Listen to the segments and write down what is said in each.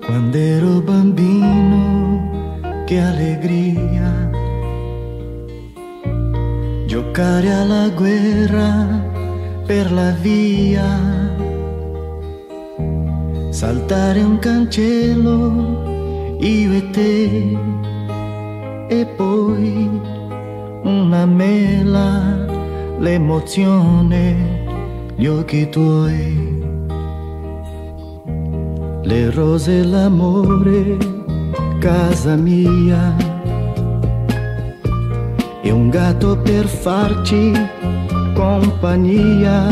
Quando ero bambino, che allegria giocare alla guerra per la via, saltare un cancello, io e te, e poi una mela, l'emozione, gli occhi tuoi, le rose, l'amore, casa mia, e un gatto per farci compagnia.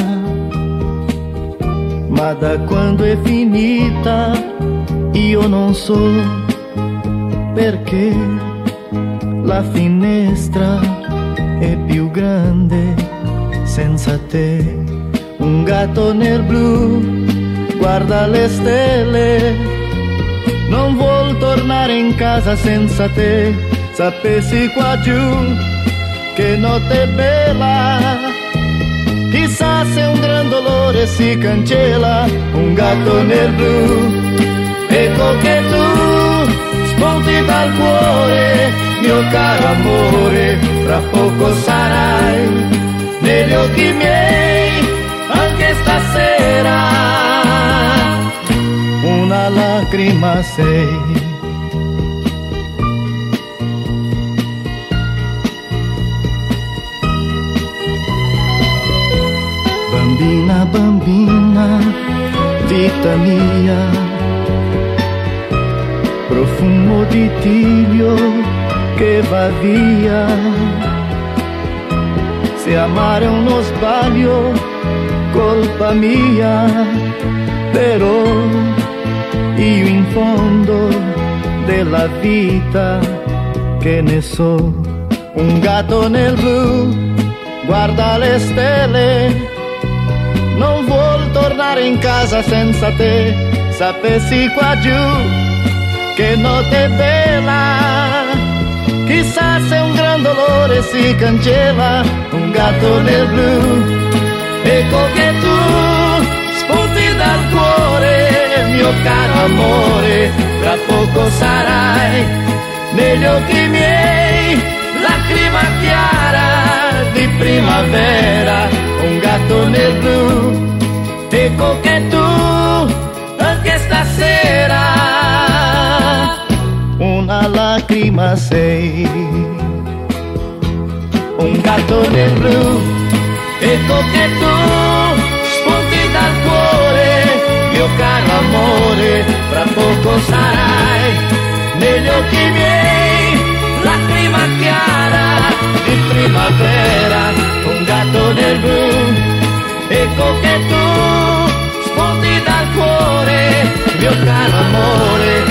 Ma da quando è finita io non so perché la finestra è più grande senza te. Un gatto nel blu guarda le stelle, non vuol tornare in casa senza te. Sapessi qua giù che notte bella, chissà se un gran dolore si cancella. Un gatto nel blu, ecco che tu spunti dal cuore, mio caro amore, fra poco sarai negli occhi miei anche stasera. Una lacrima sei. Bambina, bambina, vita mia, profumo di tibio che va via. Se amare è uno sbaglio, colpa mia, però io in fondo della vita che ne so. Un gatto nel blu guarda le stelle, non vuol tornare in casa senza te. Sapessi qua giù che notte bella, chissà se un gran dolore si cancella. Un gatto nel blu, ecco che tu spunti dal cuore, mio caro amore, tra poco sarai negli occhi miei lacrima chiara di primavera. Un gatto nel blu, ecco che tu anche stasera una lacrima sei. Un gatto nel blu, ecco che tu spunti dal cuore, mio caro amore, fra poco sarai negli occhi miei lacrima chiara di primavera. Un gatto nel blu, ecco che tu spunti dal cuore, mio caro amore,